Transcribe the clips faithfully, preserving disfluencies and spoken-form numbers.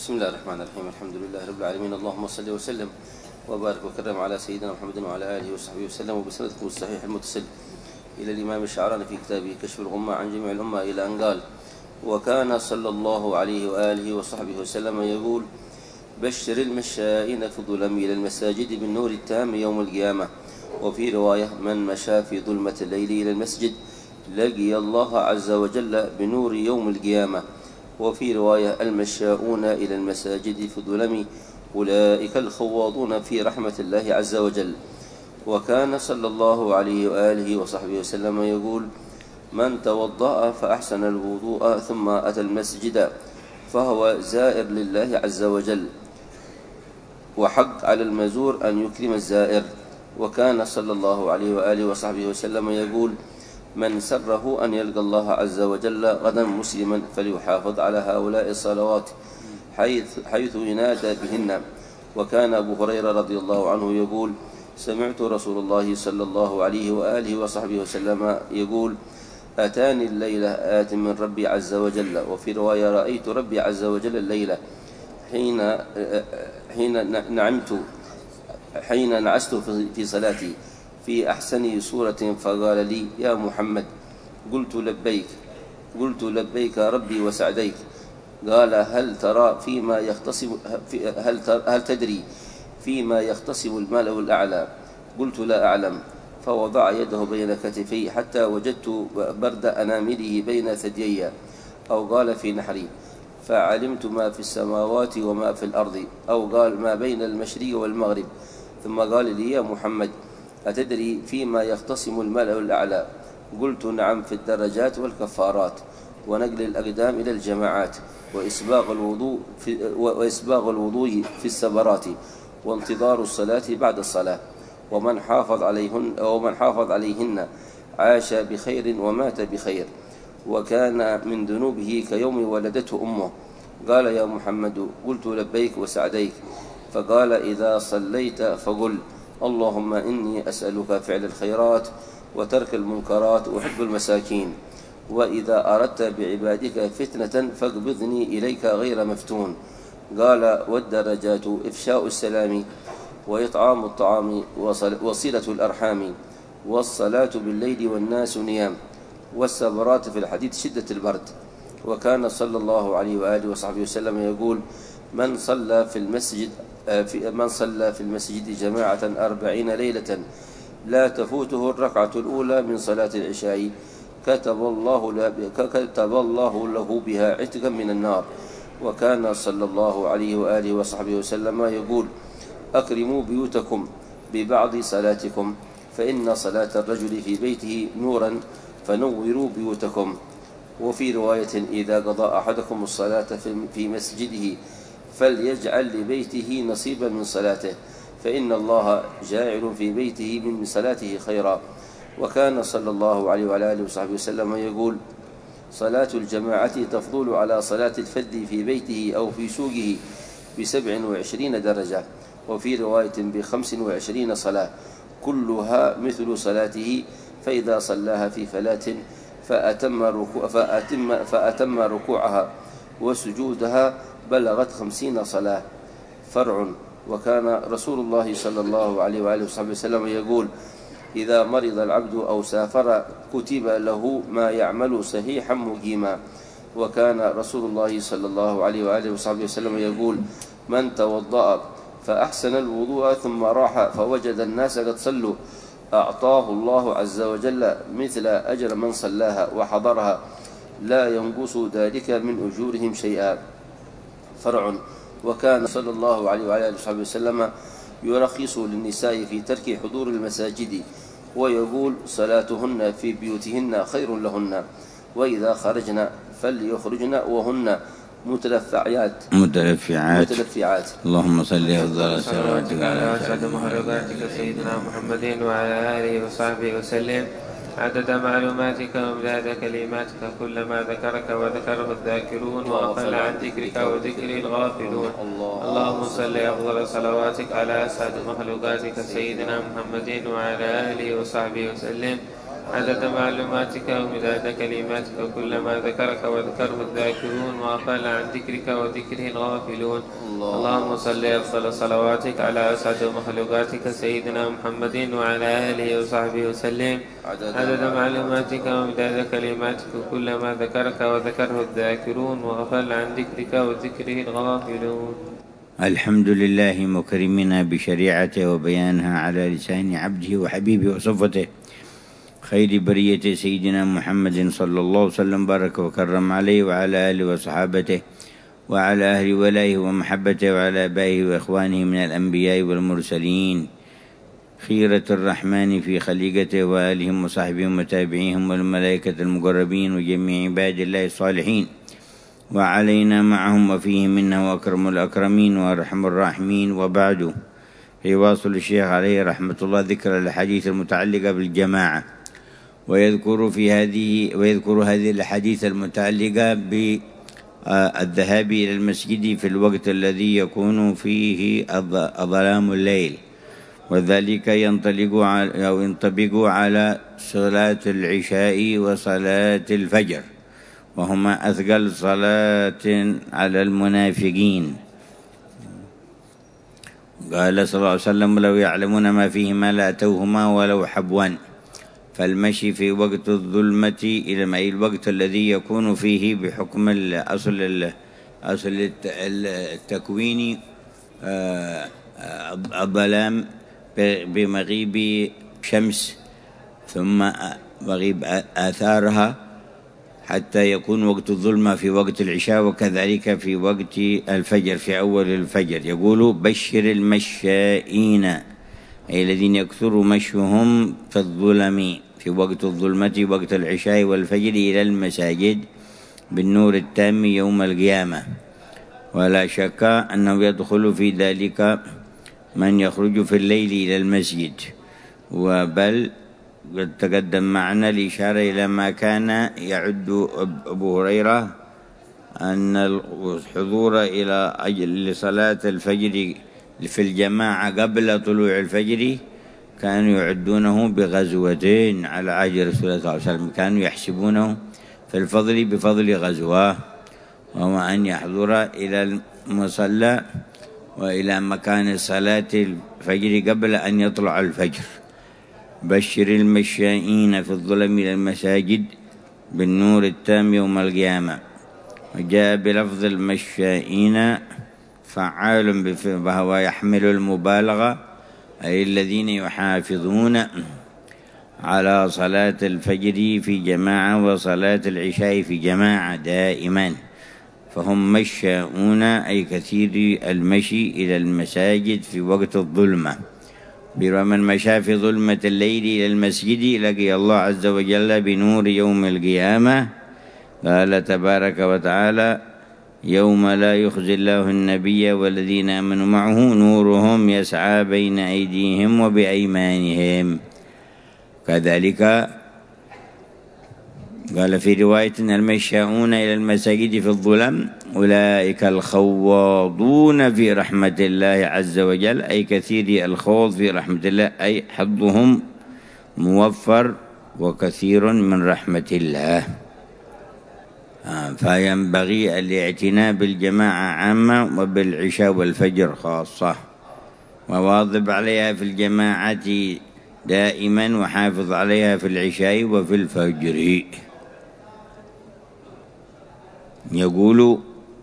بسم الله الرحمن الرحيم. الحمد لله رب العالمين، اللهم صل وسلم وبارك وكرم على سيدنا محمد وعلى آله وصحبه وسلم. وبسندكم الصحيح المتصل إلى الإمام الشعراني في كتابه كشف الغمة عن جميع الأمة إلى أن قال: وكان صلى الله عليه وآله وصحبه وسلم يقول: بشر المشائين في الظلم إلى المساجد بالنور التام يوم القيامة. وفي رواية: من مشى في ظلمة الليل إلى المسجد لقي الله عز وجل بنور يوم القيامة. وفي رواية: المشاؤون إلى المساجد في الظلم أولئك الخواضون في رحمة الله عز وجل. وكان صلى الله عليه وآله وصحبه وسلم يقول: من توضأ فأحسن الوضوء ثم أتى المسجد فهو زائر لله عز وجل، وحق على المزور أن يكرم الزائر. وكان صلى الله عليه وآله وصحبه وسلم يقول: من سره أن يلقى الله عز وجل غدا مسلما فليحافظ على هؤلاء الصلوات حيث, حيث ينادى بهن. وكان أبو هريرة رضي الله عنه يقول: سمعت رسول الله صلى الله عليه وآله وصحبه وسلم يقول: أتاني الليلة آت من ربي عز وجل. وفي رواية: رأيت ربي عز وجل الليلة حين حين نعمت حين نعست في صلاتي في أحسن سورة فقال لي: يا محمد. قلت لبيك قلت لبيك ربي وسعديك. قال: هل ترى فيما يختصم هل هل تدري فيما يختصم الملأ الأعلى؟ قلت: لا أعلم. فوضع يده بين كتفي حتى وجدت برد أنامله بين ثديي، أو قال في نحري، فعلمت ما في السماوات وما في الأرض، أو قال ما بين المشرق والمغرب. ثم قال لي: يا محمد، أتدري فيما يختصم الملأ الأعلى؟ قلت: نعم، في الدرجات والكفارات، ونقل الأقدام إلى الجماعات، وإسباغ الوضوء في, وإسباغ الوضوء في السبرات، وانتظار الصلاة بعد الصلاة. ومن حافظ عليهن ومن حافظ عليهن عاش بخير ومات بخير، وكان من ذنوبه كيوم ولدته أمه. قال: يا محمد. قلت: لبيك وسعديك. فقال: إذا صليت فقل: اللهم إني أسألك فعل الخيرات وترك المنكرات وحب المساكين، وإذا أردت بعبادك فتنة فاقبضني إليك غير مفتون. قال: والدرجات إفشاء السلام، وإطعام الطعام، وصلة الأرحام، والصلاة بالليل والناس نيام، والسبرات في الحديث شدة البرد. وكان صلى الله عليه وآله وصحبه وسلم يقول: من صلى في المسجد في من صلى في المسجد جماعة أربعين ليلة لا تفوته الركعة الأولى من صلاة العشاء كتب الله له كتب الله له بها عتقا من النار. وكان صلى الله عليه وآله وصحبه وسلم يقول: أكرموا بيوتكم ببعض صلاتكم، فإن صلاة الرجل في بيته نورا فنوروا بيوتكم. وفي رواية: إذا قضى أحدكم الصلاة في مسجده فليجعل لبيته نصيبا من صلاته، فإن الله جاعل في بيته من صلاته خيرا. وكان صلى الله عليه وعلى آله وصحبه وسلم يقول: صلاة الجماعة تفضل على صلاة الفرد في بيته أو في سوقه بسبع وعشرين درجة. وفي رواية: بخمس وعشرين صلاة كلها مثل صلاته، فإذا صلاها في فلاة فأتم, ركوع فأتم, فأتم ركوعها وسجودها بلغت خمسين صلاة. فرع. وكان رسول الله صلى الله عليه وآله وصحبه وسلم يقول: إذا مرض العبد أو سافر كتب له ما يعمل صحيحا مقيما. وكان رسول الله صلى الله عليه وآله وصحبه وسلم يقول: من توضأ فأحسن الوضوء ثم راح فوجد الناس قد صلوا أعطاه الله عز وجل مثل أجر من صلاها وحضرها، لا ينقص ذلك من أجورهم شيئا. فرع. وكان صلى الله عليه وعلى آله وصحبه وسلم يرخص للنساء في ترك حضور المساجد، ويقول: صلاتهن في بيوتهن خير لهن، وإذا خرجن فليخرجن وهن متلفعات متلفعات متلفعات اللهم صل أفضل صلواتك على أسعد مخلوقاتك سيدنا محمد وعلى آله وصحبه وسلم، عدد معلوماتك وامداد كلماتك، كلما ذكرك وذكره الذاكرون وغفل عن ذكرك وذكر الغافلون. اللهم صل أفضل صلواتك على أسعد مخلوقاتك سيدنا محمد وعلى آله وصحبه وسلم، عدد معلوماتك ومداد كلماتك كلما ذكرك وذكره الذاكرون وأقل عن ذكرك وذكره الغافلون. اللهم صل أفضل صلواتك على أسعد مخلوقاتك سيدنا محمد وعلى آله وصحبه وسلم عدد معلوماتك ومداد كلماتك كلما ذكرك وذكره الذاكرون وأقل عن ذكرك وذكره الغافلون. الحمد لله مكرمنا بشريعته وبيانها على لسان عبده وحبيبه وصفته خير برية سيدنا محمد صلى الله عليه وسلم بارك وكرم عليه وعلى آله وصحابته وعلى أهل ولائه ومحبته وعلى آبائه وإخوانه من الأنبياء والمرسلين خيرة الرحمن في خليقته وآلهم وصحبهم وتابعيهم والملائكة المقربين وجميع عباد الله الصالحين وعلينا معهم وفيهم منا وأكرم الأكرمين وأرحم الراحمين. وبعد، يواصل الشيخ عليه رحمة الله ذكر الأحاديث المتعلقة بالجماعة، ويذكر في هذه ويذكر هذه الأحاديث المتعلقة بالذهاب إلى المسجد في الوقت الذي يكون فيه ظلام الليل، وذلك ينطلق أو ينطبق على صلاة العشاء وصلاة الفجر، وهما أثقل صلاة على المنافقين. قال صلى الله عليه وسلم: لو يعلمون ما فيهما لأتوهما ولو حبوا. فالمشي في وقت الظلمة إلى ما الوقت الذي يكون فيه بحكم الأصل أصل التكوين الظلام بمغيب شمس ثم مغيب آثارها حتى يكون وقت الظلمة في وقت العشاء، وكذلك في وقت الفجر في أول الفجر. يقول: بشر المشائين، أي الذين يكثر مشيهم في الظلم في وقت الظلمة وقت العشاء والفجر إلى المساجد بالنور التام يوم القيامة. ولا شك أنه يدخل في ذلك من يخرج في الليل إلى المسجد، وبل قد تقدم معنا الإشارة إلى ما كان يعد أبو هريرة أن الحضور إلى أجل صلاة الفجر في الجماعة قبل طلوع الفجر كانوا يعدونه بغزوتين على عهد رسول الله صلى الله عليه وسلم، كانوا يحسبونه في الفضل بفضل غزوة، وهو أن يحضر إلى المصلى وإلى مكان صلاة الفجر قبل أن يطلع الفجر. بشر المشائين في الظلم إلى المساجد بالنور التام يوم القيامة. وجاء بلفظ المشائين فعال وهو يحمل المبالغة، أي الذين يحافظون على صلاة الفجر في جماعة وصلاة العشاء في جماعة دائما، فهم مشاؤون أي كثير المشي إلى المساجد في وقت الظلمة. ومن مشى في ظلمة الليل إلى المسجد لقي الله عز وجل بنور يوم القيامة. قال تبارك وتعالى: يوم لا يخزي الله النبي والذين آمنوا معه نورهم يسعى بين أيديهم وبأيمانهم. كذلك قال في رواية: المشاؤون إلى المساجد في الظلم أولئك الخواضون في رحمة الله عز وجل، أي كثير الخوض في رحمة الله، أي حظهم موفر وكثير من رحمة الله. فينبغي الاعتناء بالجماعة عامة وبالعشاء والفجر خاصة، وواظب عليها في الجماعة دائما وحافظ عليها في العشاء وفي الفجر. يقول: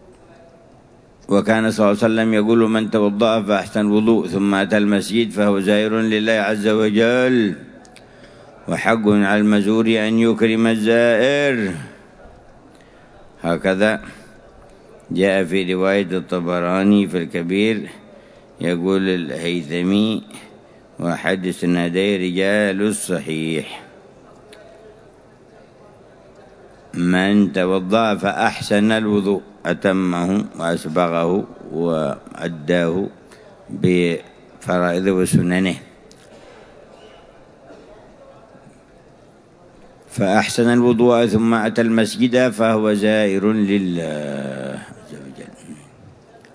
وكان صلى الله عليه وسلم يقول: من توضأ فأحسن الوضوء ثم أتى المسجد فهو زائر لله عز وجل، وحق على المزور أن يكرم الزائر. هكذا جاء في رواية الطبراني في الكبير، يقول الهيثمي: وأحد سندي رجال الصحيح: من توضأ فأحسن الوضوء أتمه وأسبغه وأداه بفرائض وسننه، فأحسن الوضوء ثم أتى المسجد فهو زائر لله عز وجل.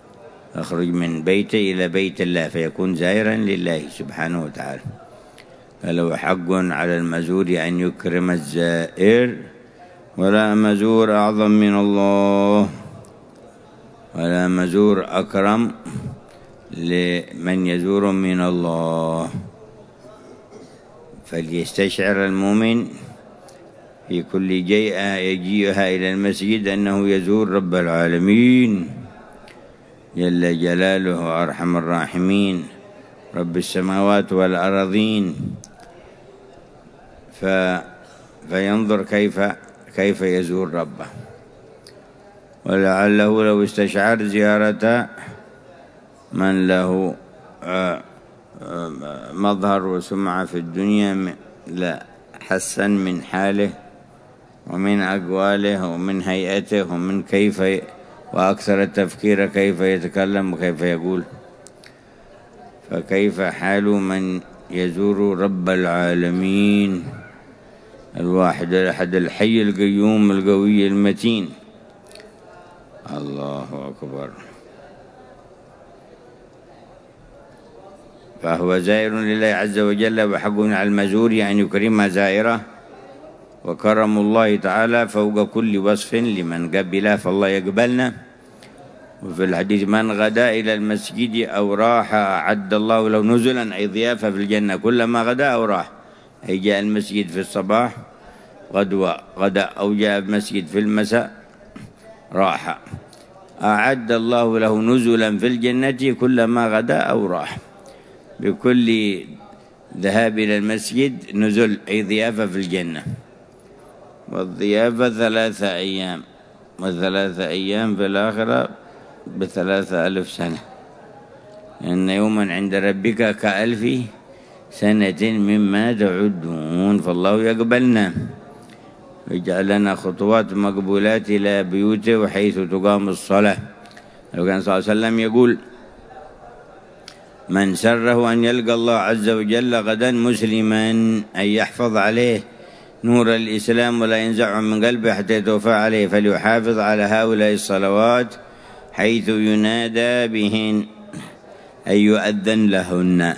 أخرج من بيته إلى بيت الله فيكون زائرا لله سبحانه وتعالى. فلو حق على المزور أن يكرم الزائر، ولا مزور أعظم من الله، ولا مزور أكرم لمن يزور من الله. فليستشعر المؤمن في كل جيئة يجيئها إلى المسجد أنه يزور رب العالمين جل جلاله أرحم الراحمين رب السماوات والأرضين، ف... فينظر كيف كيف يزور ربه. ولعله لو استشعر زيارة من له مظهر وسمعة في الدنيا لا حسن من حاله ومن أقواله ومن هيئته ومن كيف، وأكثر التفكير كيف يتكلم وكيف يقول. فكيف حال من يزور رب العالمين الواحد الأحد الحي القيوم القوي المتين؟ الله أكبر. فهو زائر لله عز وجل، وحق على المزور أن يكرم زائره، وكرم الله تعالى فوق كل وصف لمن قبله فالله يقبلنا. وفي الحديث من غدا إلى المسجد أو راح أعد الله له نزلا أي ضيافة في الجنة كلما غدا أو راح، أي جاء المسجد في الصباح غدوة غدا أو جاء المسجد في المساء راح، أعد الله له نزلا في الجنة كلما غدا أو راح. بكل ذهاب إلى المسجد نزل أي ضيافة في الجنة. والضيافة ثلاثة أيام، والثلاثة أيام في الآخرة بثلاثة ألف سنة، إن يوما عند ربك كألف سنة مما تعدون. فالله يقبلنا ويجعل لنا خطوات مقبولات إلى بيوته وحيث تقام الصلاة. لو كان صلى الله عليه وسلم يقول من سره أن يلقى الله عز وجل غدا مسلما أن يحفظ عليه نور الإسلام ولا ينزع من قلبه حتى يتوفى عليه، فليحافظ على هؤلاء الصلوات حيث ينادى بهن أي يؤذن لهن،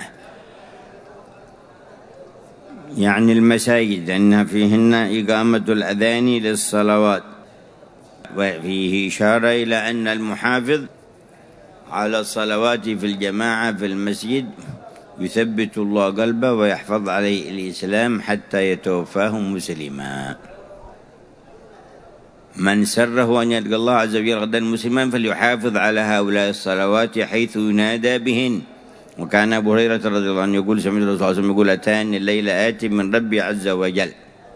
يعني المساجد أن فيهن إقامة الأذان للصلوات. وفيه إشارة إلى أن المحافظ على الصلوات في الجماعة في المسجد يثبت الله قلبه ويحفظ عليه الإسلام حتى يتوفاه مسلما. من سره أن يلقى الله عز وجل غدا مسلما فليحافظ على هؤلاء الصلوات حيث ينادى بهن. وكان أبو هريرة رضي الله عنه يقول سمعت الرسول صلى الله عليه وسلم يقول أتاني الليل آتي من ربي عز وجل.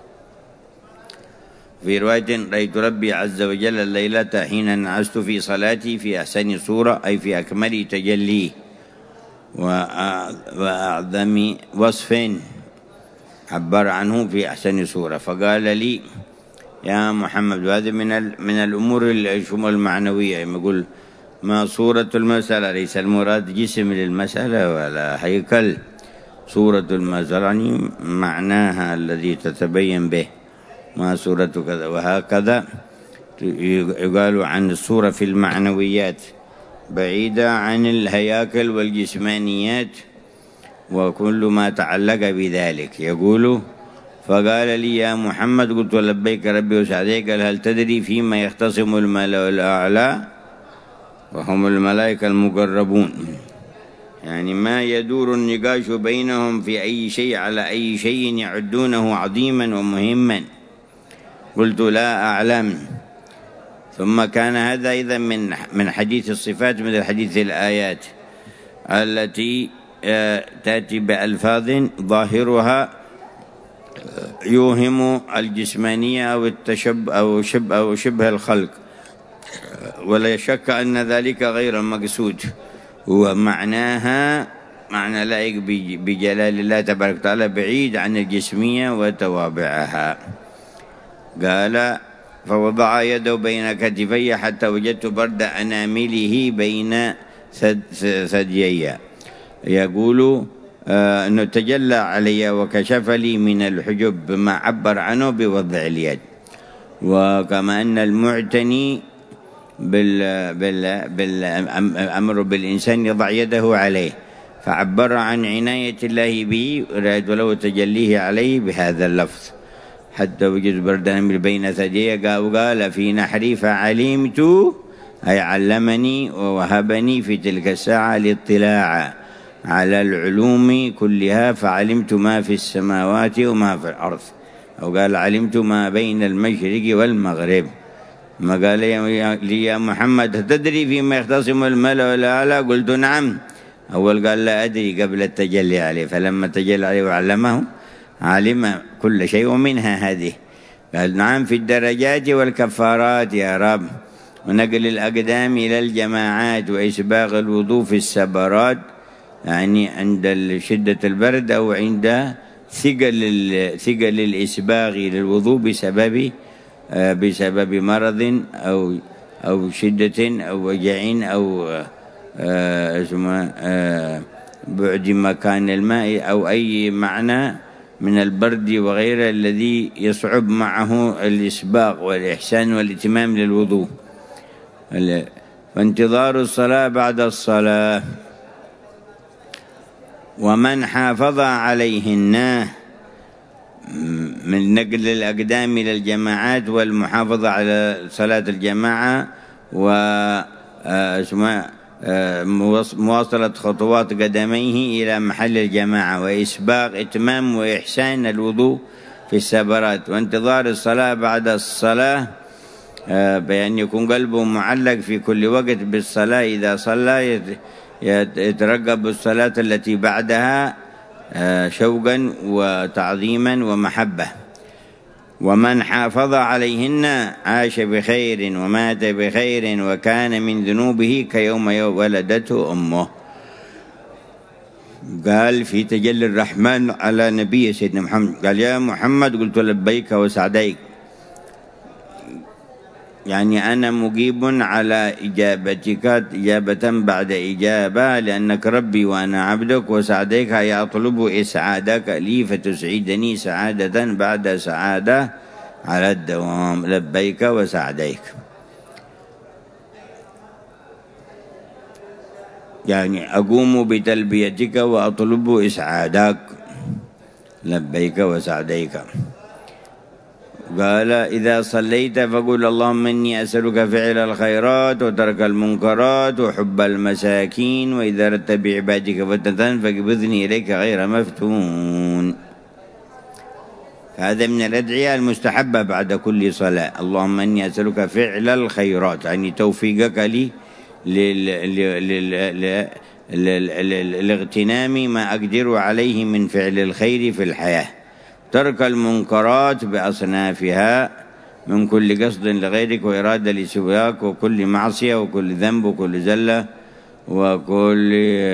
في رواية رأيت ربي عز وجل الليلة حين نعست في صلاتي في أحسن صورة أي في أكمل تجليه وأعظم وصف عبر عنه في أحسن صورة. فقال لي يا محمد، وهذا من من الأمور المعنوية، يقول ما صورة المسألة، ليس المراد جسم للمسألة ولا هيكل، صورة المسألة يعني معناها الذي تتبين به، ما صورة كذا. وهكذا يقال عن الصورة في المعنويات بعيدة عن الهياكل والجسمانيات وكل ما تعلق بذلك. يقول فقال لي يا محمد، قلت لبيك ربي وسعديك، قال هل تدري فيما يختصم الملأ الأعلى وهم الملائكة المقربون، يعني ما يدور النقاش بينهم في أي شيء على أي شيء يعدونه عظيما ومهما. قلت لا أعلم. ثم كان هذا إذن من من حديث الصفات مثل حديث الآيات التي تأتي بألفاظ ظاهرها يوهم الجسمانية أو التشب أو شبه أو شبه الخلق، ولا شك أن ذلك غير مقصود، ومعناها معنى لائق بجلال الله تبارك وتعالى بعيد عن الجسمية وتوابعها. قال فوضع يده بين كتفي حتى وجدت برد أنامله بين ثديي. يقول آه أنه تجلى علي وكشف لي من الحجب بما عبر عنه بوضع اليد. وكما أن المعتني بال بال بالأمر بالإنسان يضع يده عليه، فعبر عن عناية الله به ولو تجليه عليه بهذا اللفظ. حتى وجد بردا بين ثديي وقال في نحري فعلمت أي علمني ووهبني في تلك الساعة الاطلاع على العلوم كلها، فعلمت ما في السماوات وما في الأرض، أو قال علمت ما بين المشرق والمغرب. ما قال لي يا محمد تدري فيما يختصم الملأ والأعلى؟ قلت نعم. أول قال لا أدري قبل التجلي عليه، فلما تجلى عليه وعلمه علم كل شيء ومنها هذه. قال نعم في الدرجات والكفارات يا رب، ونقل الأقدام إلى الجماعات، وإسباغ الوضوء في السبرات، يعني عند شدة البرد أو عند ثقل ثقل الإسباغ للوضوء بسبب بسبب مرض أو أو شدة أو وجع أو اسمه بعد مكان الماء أو أي معنى من البرد وغيره الذي يصعب معه الإسباغ والإحسان والاتمام للوضوء. وانتظار الصلاة بعد الصلاة. ومن حافظ عليهن من نقل الأقدام إلى الجماعات والمحافظة على صلاة الجماعة ومواصلة خطوات قدميه إلى محل الجماعة، وإسباغ إتمام وإحسان الوضوء في السبرات. وانتظار الصلاة بعد الصلاة بأن يكون قلبه معلق في كل وقت بالصلاة، إذا صلى يترقب الصلاة التي بعدها شوقا وتعظيما ومحبة. ومن حافظ عليهن عاش بخير ومات بخير وكان من ذنوبه كيوم ولدته أمه. قال في تجلي الرحمن على نبي سيدنا محمد، قال يا محمد قلت لبيك وسعديك، يعني أنا مجيب على إجابتك إجابة بعد إجابة، لأنك ربي وأنا عبدك، وسعديك هي أطلب إسعادك لي فتسعدني سعادة بعد سعادة على الدوام. لبيك وسعديك، يعني أقوم بتلبيتك وأطلب إسعادك. لبيك وسعديك. قال إذا صليت فقل اللهم إني أسألك فعل الخيرات وترك المنكرات وحب المساكين، وإذا أردت بعبادك فتنة فاقبضني إليك غير مفتون. هذا من الأدعية المستحبة بعد كل صلاة. اللهم إني أسألك فعل الخيرات، يعني توفيقك لي لاغتنام ما أقدر عليه من فعل الخير في الحياة. ترك المنكرات بأصنافها من كل قصد لغيرك وإرادة لسواك، وكل معصية وكل ذنب وكل زلة وكل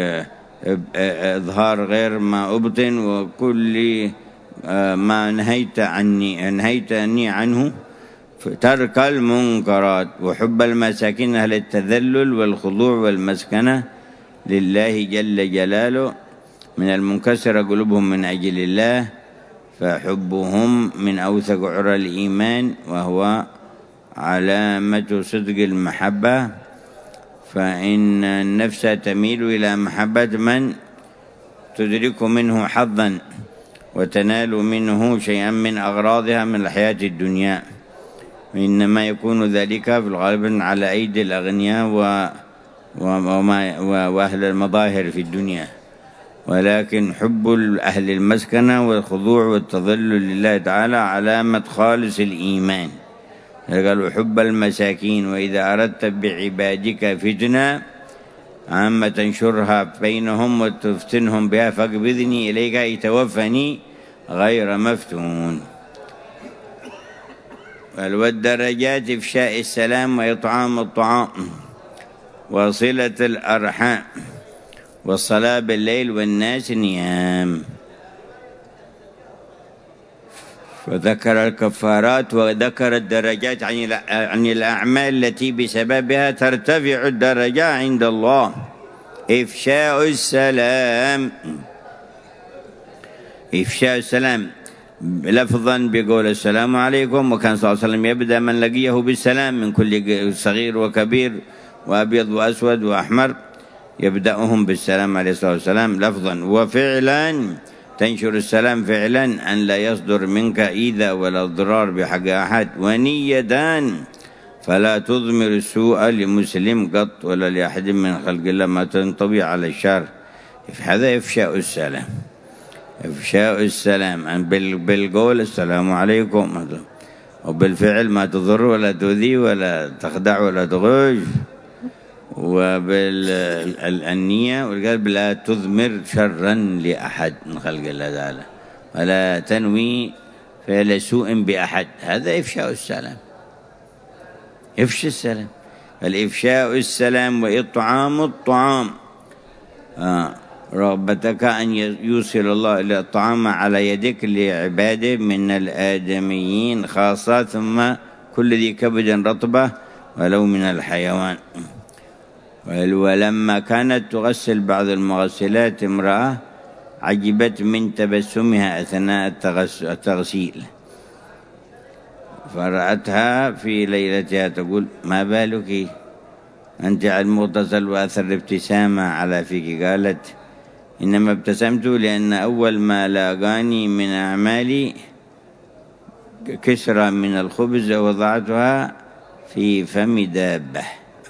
إظهار غير ما أبطن، وكل ما نهيت عني نهيتني عنه. ترك المنكرات وحب المساكين أهل التذلل والخضوع والمسكنة لله جل جلاله، من المنكسر قلوبهم من أجل الله، فحبهم من أوثق عرى الإيمان وهو علامة صدق المحبة. فإن النفس تميل إلى محبة من تدرك منه حظا وتنال منه شيئا من أغراضها من الحياة الدنيا، وإنما يكون ذلك في الغالب على أيدي الأغنياء وأهل المظاهر في الدنيا. ولكن حب أهل المسكنة والخضوع والتذلل لله تعالى علامة خالص الإيمان. قالوا حب المساكين، وإذا أردت بعبادك فتنة عامة تنشرها بينهم وتفتنهم بها فاقبضني إليك أي توفني غير مفتون. والدرجات إفشاء السلام وإطعام الطعام وصلة الأرحام والصلاة بالليل والناس نيام. وذكر الكفارات وذكر الدرجات عن الأعمال التي بسببها ترتفع الدرجة عند الله. إفشاء السلام، إفشاء السلام لفظا بقول السلام عليكم، وكان صلى الله عليه وسلم يبدأ من لقيه بالسلام من كل صغير وكبير وأبيض وأسود وأحمر، يبدأهم بالسلام عليه الصلاة والسلام لفظا وفعلا. تنشر السلام فعلا، أن لا يصدر منك إيذاء ولا ضرار بحق أحد، ونية فلا تضمر السوء لمسلم قط ولا لأحد من خلق الله ما تنطوي على الشر. هذا إفشاء السلام، إفشاء السلام بالقول السلام عليكم، وبالفعل ما تضر ولا تؤذي ولا تخدع ولا تغش، وبالنية والقلب لا تضمر شرا لأحد من خلق الله تعالى، ولا تنوي فعل سوء بأحد. هذا إفشاء السلام، إفشاء السلام. الإفشاء السلام وإطعام الطعام، آه. رغبتك أن يوصل الله إلى الطعام على يدك لعباده من الآدميين خاصة، ثم كل ذي كبد رطبة ولو من الحيوان. ولما كانت تغسل بعض المغسلات امرأة عجبت من تبسمها أثناء التغسيل، فرأتها في ليلتها تقول: ما بالك أنت على المغتسل وأثر الابتسامة على فيك؟ قالت: إنما ابتسمت لأن أول ما لاقاني من أعمالي كسرة من الخبز وضعتها في فم دابة،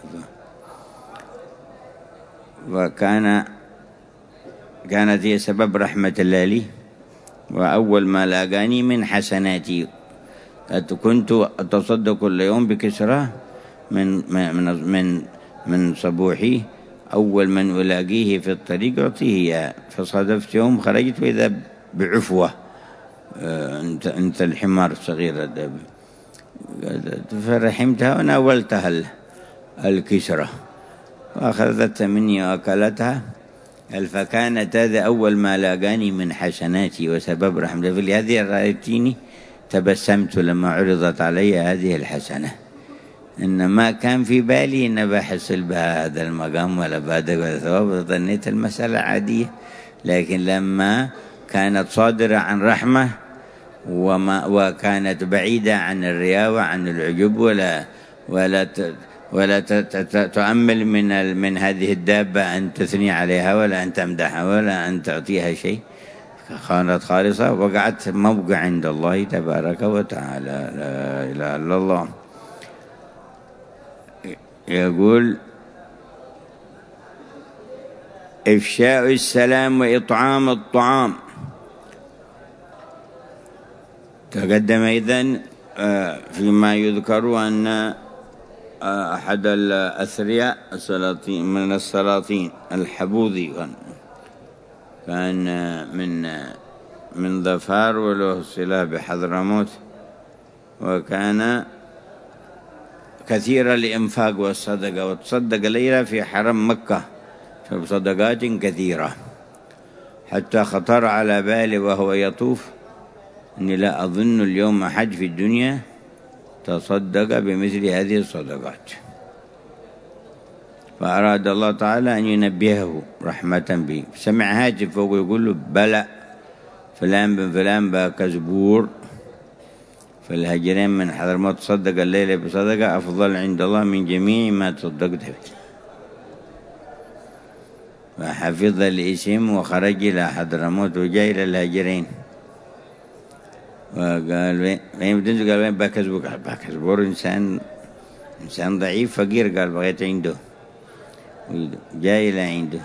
وكان كانت هي سبب رحمة الله لي، وأول ما لاقاني من حسناتي. كنت أتصدق كل يوم بكسرة من من من من صبوحي، أول من ألاقيه في الطريق أعطيه، فصادفت يوم خرجت وإذا بعفوة، أنت أنت الحمار الصغير، فرحمتها وناولتها الكسرة وأخذتها مني وأكلتها. فكانت هذا أول ما لاقاني من حسناتي وسبب رحمة. فلهذه رأيتيني تبسمت لما عرضت علي هذه الحسنة، إنما كان في بالي أن بحصل بهذا المقام ولا بهذا الثواب، ظنيت المسألة عادية. لكن لما كانت صادرة عن رحمة وما وكانت بعيدة عن الرياء وعن العجب، ولا ولا ولا تؤمل من من هذه الدابة أن تثني عليها ولا أن تمدحها ولا أن تعطيها شيء، كانت خالصة، وقعت موقع عند الله تبارك وتعالى. لا إله إلا الله. يقول: إفشاء السلام وإطعام الطعام. تقدم إذن فيما يذكر أن أحد الأثرياء السلاطين من السلاطين الحبوذي كان من من ظفار وله صلة بحضرموت، وكان كثير الإنفاق والصدقة، وتصدق ليلة في حرم مكة بصدقات كثيرة، حتى خطر على باله وهو يطوف أني لا أظن اليوم أحد في الدنيا تصدق بمثل هذه الصدقات. فأراد الله تعالى أن ينبهه رحمة به، سمع هاتف فوق يقول له: بلى فلان بن فلان باكزبور في الهجرين من حضرموت تصدق الليلة بصدقة أفضل عند الله من جميع ما تصدقت به. فحفظ الاسم وخرج إلى حضرموت وجاء إلى الهجرين، وقال: وين بتنزل؟ قال: وين باكزبور؟ قال: باكزبور إنسان إنسان ضعيف فقير. قال: بغيت عنده. جاء إلى عنده،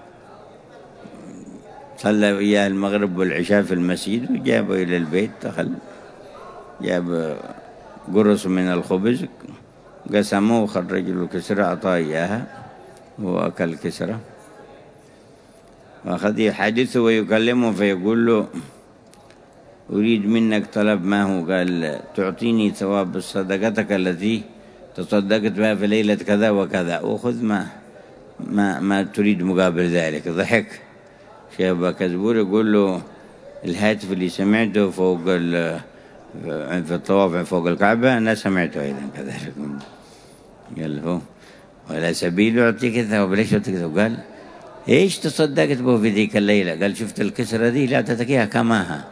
صلى وياه المغرب والعشاء في المسجد، وجابه إلى البيت. دخل جاب قرص من الخبز قسمه وخرج له كسرة أعطاه إياها وأكل كسرة، وأخذ يحدثه ويكلمه فيقول له: أريد منك طلب. ما هو؟ قال: تعطيني ثواب صدقتك التي تصدقت بها في ليلة كذا وكذا، وخذ ما ما ما تريد مقابل ذلك. ضحك شيخ باكزبور يقول له: الهاتف اللي سمعته فوق في الطواف فوق الكعبة أنا سمعته أيضا كذلك. قال له: ولا سبيل أعطيك الثواب. ليش أعطيك الثواب؟ قال: إيش تصدقت به في ذيك الليلة؟ قال: شفت الكسرة دي لا تتكيها كماها.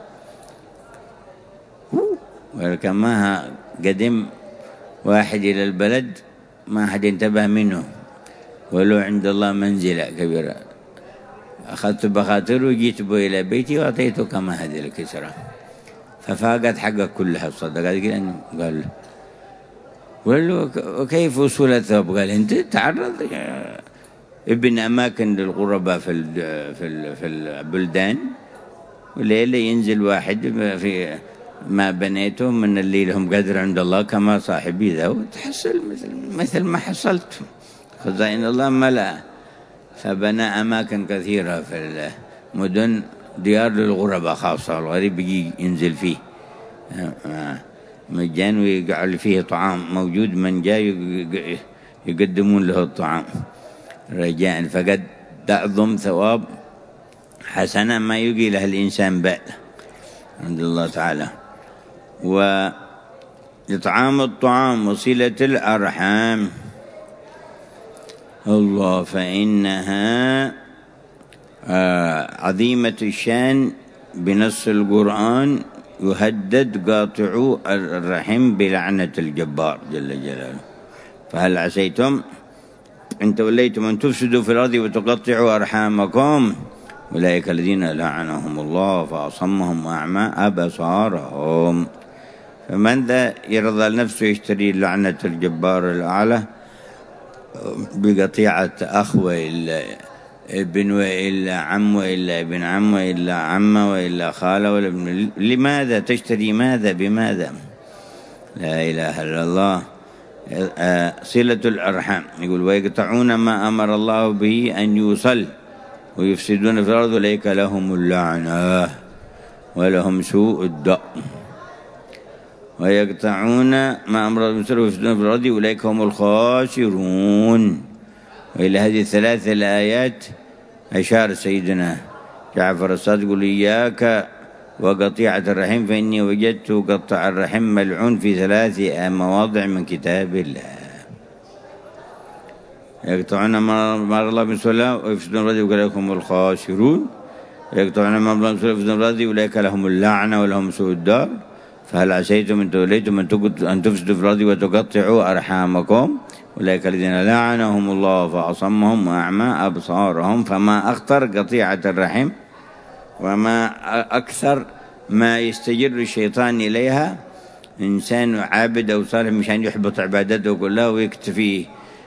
وكماها قدم واحد إلى البلد ما حد انتبه منه، ولو عند الله منزلة كبيرة. أخذت بخاطره وجيت به إلى بيتي وأعطيته كما هذه الكسرة، ففاقت حقه كلها الصدقات. قال له قال له وكيف وصول الثواب؟ قال أنت تعرض ابن أماكن للغرباء في في في البلدان، وليلة ينزل واحد في ما بنيته من اللي لهم قدر عند الله كما صاحبي ذا، وتحصل مثل مثل ما حصلت. خزائن الله ملأ، فبنى أماكن كثيرة في المدن، ديار للغرباء خاصة، الغريب يجي ينزل فيه مجان ويقعد فيه طعام موجود، من جاء يقدمون له الطعام رجاء، فقد تعظم ثواب حسنة ما يجي له الإنسان بعد عند الله تعالى. وإطعام الطعام وصلة الأرحام الله فإنها عظيمة الشان بنص القرآن، يهدد قاطعو الرحم بلعنة الجبار جل جلاله. فهل عسيتم إن توليتم أن تفسدوا في الأرض وتقطعوا أرحامكم أولئك الذين لعنهم الله فأصمهم وأعمى أبصارهم. فمن ذا يرضى نفسه يشتري لعنة الجبار الأعلى بقطيعة أخ وإلا ابن وإلا عم وإلا ابن عم وإلا عم وإلا خالة ولا ابن، لماذا تشتري ماذا بماذا؟ لا إله إلا الله. صلة الأرحام يقول ويقطعون ما أمر الله به أن يوصل ويفسدون في الأرض أولئك لهم اللعنة ولهم سوء الداء. ويقطعون ما أمر الله به ويفسدون في الأرض أولئك هم الخاسرون. وإلى هذه الثلاث الآيات أشار سيدنا جعفر الصادق يقول إياك وقطيعة الرحم فإني وجدت قطع الرحم ملعون في ثلاث مواضع من كتاب الله. يقطعون ما أمر الله به ويفسدون في الأرض أولئك هم الخاسرون. يقطعون ما أمر الله به ويفسدون في الأرض أولئك لهم اللعنة ولهم سوء الدار. فهل عسيتم إن توليتم أن تفسدوا في الأرض وتقطعوا أرحامكم أولئك الذين لعنهم الله فأصمهم وأعمى أبصارهم. فما أخطر قطيعة الرحم وما أكثر ما يستجر الشيطان إليها. إنسان عابد أو صالح مشان يحبط عبادته كلها ويكتفي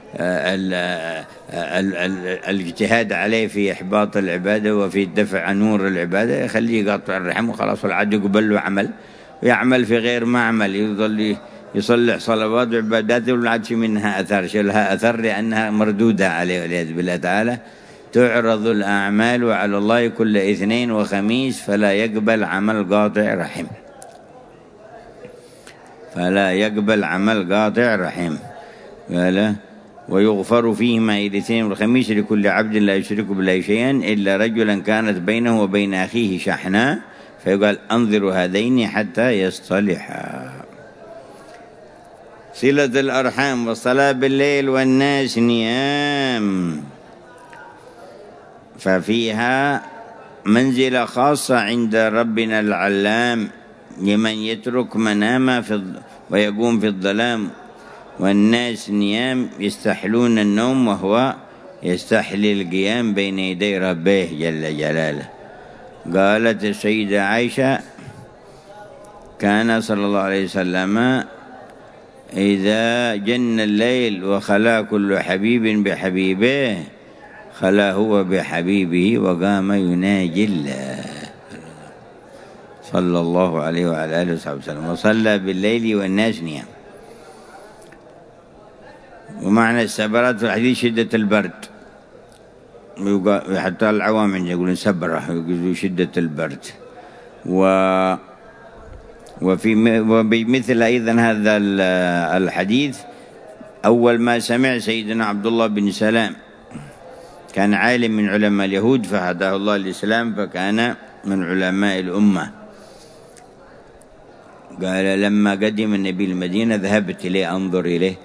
الاجتهاد عليه في إحباط العبادة وفي دفع نور العبادة، يخليه يقطع الرحم وخلاص، والعاد يقبل له عمل ويعمل في غير معمل، يظل يصلح صلوات وعبادات ولا عادش منها أثر، شلها أثر لأنها مردودة عليه والعياذ بالله تعالى. تعرض الأعمال على الله كل اثنين وخميس فلا يقبل عمل قاطع رحم، فلا يقبل عمل قاطع رحم. قال ويغفر فيهما إلى الاثنين والخميس لكل عبد لا يشرك بالله شيئا إلا رجلا كانت بينه وبين أخيه شحناء فيقال أنظروا هذين حتى يصطلحا. صلة الأرحام والصلاة بالليل والناس نيام، ففيها منزلة خاصة عند ربنا العلام لمن يترك منام في ويقوم في الظلام، والناس نيام يستحلون النوم وهو يستحلي القيام بين يدي ربه جل جلاله. قالت السيدة عائشة كان صلى الله عليه وسلم إذا جن الليل وخلا كل حبيب بحبيبه خلا هو بحبيبه وقام يناجي الله صلى الله عليه وعلى آله وصحبه وسلم، وصلى بالليل والناس نيام. ومعنى السبرات في الحديث شدة البرد، حتى العوام يقولون سبرة يقولون شدة البرد. و وفي وبمثل أيضا هذا الحديث أول ما سمع سيدنا عبد الله بن سلام كان عالم من علماء اليهود فهداه الله الإسلام فكان من علماء الأمة. قال لما قدم النبي المدينة ذهبت إليه أنظر إليه،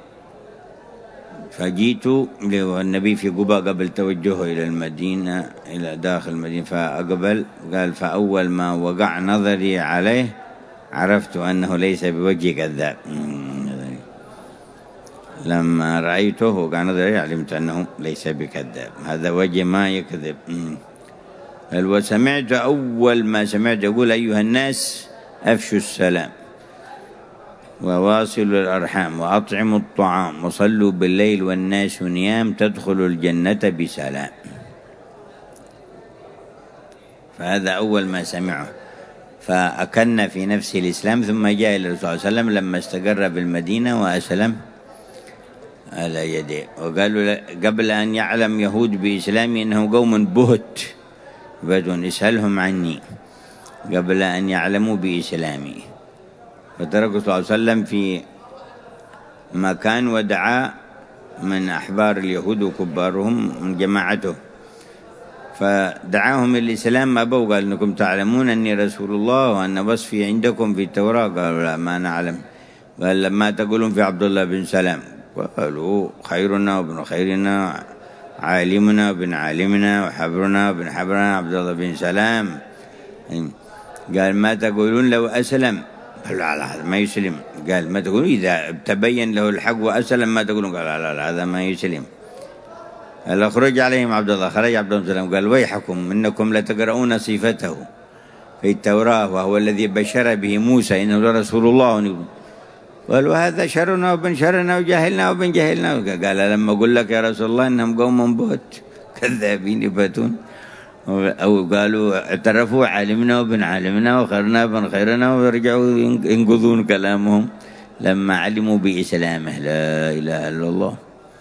فجيت والنبي في قباء قبل توجهه إلى المدينة إلى داخل المدينة فأقبل. قال فأول ما وقع نظري عليه عرفت أنه ليس بوجه كذاب. لما رأيته كان نظري علمت أنه ليس بكذاب، هذا وجه ما يكذب. وسمعت أول ما سمعت يقول أيها الناس أفشوا السلام وواصلوا الأرحام وأطعموا الطعام وصلوا بالليل والناس نيام تدخلوا الجنة بسلام. فهذا أول ما سمعه، فأكن في نفسه الإسلام، ثم جاء إلى الرسول صلى الله عليه وسلم لما استقر بالمدينة وأسلم على يديه. وقالوا قبل أن يعلم يهود بإسلامه أنه قوم بهت بدون اسألهم عني قبل أن يعلموا بإسلامه. فتركوا صلى الله عليه وسلم في مكان ودعا من أحبار اليهود وكبارهم من جماعته، فدعاهم الإسلام أبوا، قال إنكم تعلمون أني رسول الله وأن وصفي عندكم في التوراة. قالوا لا ما نعلم. قال لما تقولون في عبد الله بن سلام، قالوا خيرنا وابن خيرنا عالمنا وابن عالمنا وحبرنا وابن حبرنا عبد الله بن سلام. قال ما تقولون لو أسلم؟ قال لا لا هذا ما يسلم. قال ما تقولون إذا تبين له الحق وأسلم ما تقولون؟ قال لا لا هذا ما يسلم. قال اخرج عليهم عبد الله، خرج عبد الله بن سلام قال ويحكم إنكم لتقرؤون صفته في التوراة وهو الذي بشر به موسى إنه رسول الله. قال وهذا شرنا وبن شرنا وجاهلنا وبن جاهلنا. قال لما أقول لك يا رسول الله إنهم قوم بهت كذابين يفتون، أو قالوا اعترفوا عالمنا وبن عالمنا وخيرنا وبن خيرنا ورجعوا ينقضون كلامهم لما علموا بإسلامه. لا إله إلا الله.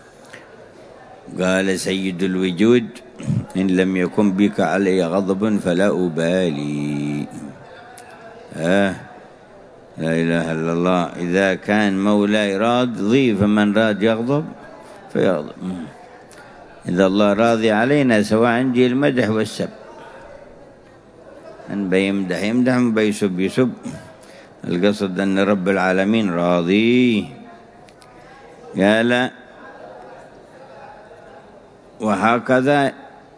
قال سيد الوجود إن لم يكن بك علي غضب فلا أبالي. آه لا إله إلا الله. إذا كان مولاي راضي فمن راد يغضب فيغضب. إذا الله راضي علينا سواء عندي المدح والسب، أن بيمدح يمدح وبيسب يسب، القصد أن رب العالمين راضي. قال وهكذا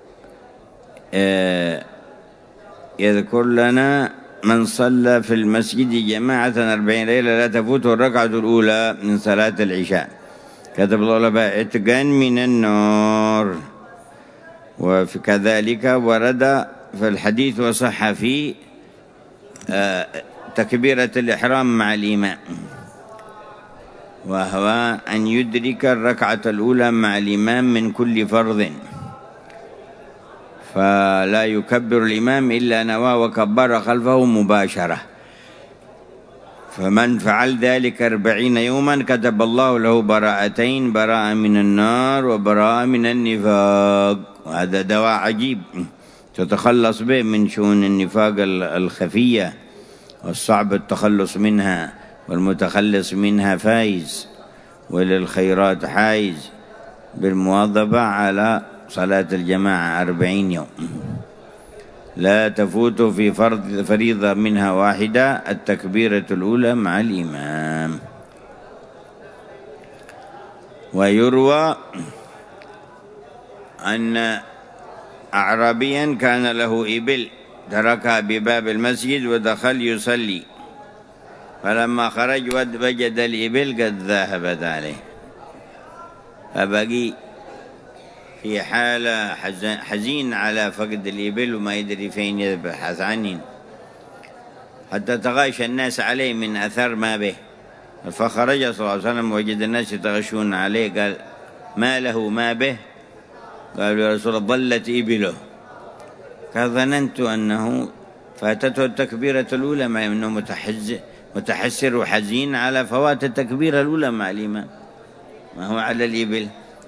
يذكر لنا من صلى في المسجد جماعة أربعين ليلة لا تفوته الركعة الأولى من صلاة العشاء كتب الله له عتقا من النار. وكذلك ورد في الحديث وصح في تكبيرة الإحرام مع الإمام، وهو أن يدرك الركعة الأولى مع الإمام من كل فرض، فلا يكبر الإمام إلا نوى وكبر خلفه مباشرة. فمن فعل ذلك أربعين يوما كتب الله له براءتين، براءة من النار وبراءة من النفاق. وهذا دواء عجيب تتخلص به من شؤون النفاق الخفية والصعب التخلص منها، والمتخلص منها فايز وللخيرات حائز بالمواظبة على صلاة الجماعة أربعين يوم لا تفوت في فرض فريضة منها واحدة التكبيرة الأولى مع الإمام. ويروى أن أعرابيا كان له إبل تركها بباب المسجد ودخل يصلي، فلما خرج وجد الإبل قد ذهبت عليه، فبقي في حالة حزين على فقد الإبل وما يدري فين يبحث عنه، حتى تغاشى الناس عليه من أثر ما به. فخرج صلى الله عليه وسلم وجد الناس يتغشون عليه، قال ما له ما به؟ قالوا يا رسول الله ضلت إبله. قال ظننت أنه فاتته التكبيرة الأولى مع أنه متحسر وحزين على فوات التكبيرة الأولى مع الإمام، ما هو على الإبل.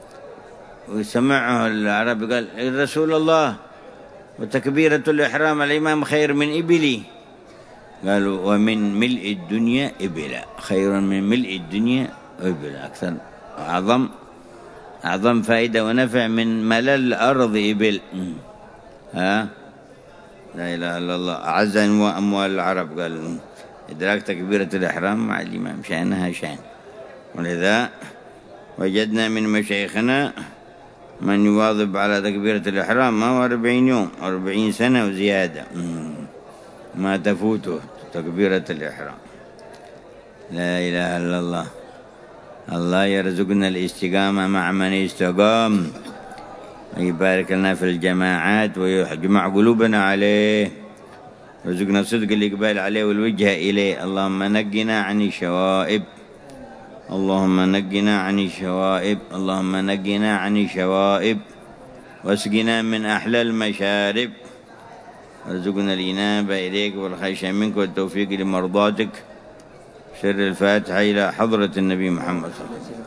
وسمعه العرب قال رسول الله وتكبيرة الإحرام الإمام خير من إبلي. قالوا ومن ملء الدنيا إبلا، خير من ملء الدنيا إبلا، أكثر أعظم أعظم فائدة ونفع من ملل أرض إبل. ها لا إله إلا الله. أعز أموال العرب قال إدراك تكبيرة الإحرام مع الإمام شأنها شأن. ولذا وجدنا من مشايخنا من يواظب على تكبيرة الإحرام ما هو أربعين يوم أربعين سنة وزيادة ما تفوته تكبيرة الإحرام. لا إله إلا الله. الله يرزقنا الاستقامة مع من استقام، ويبارك لنا في الجماعات ويجمع قلوبنا عليه، رزقنا الصدق الإقبال عليه والوجه إليه. اللهم نقنا عن الشوائب، اللهم نقنا عن الشوائب، اللهم نقنا عن الشوائب، واسقنا من أحلى المشارب، رزقنا الإنابة إليك والخشية منك والتوفيق لمرضاتك. سر الفاتحة إلى حضرة النبي محمد صلى الله عليه وسلم.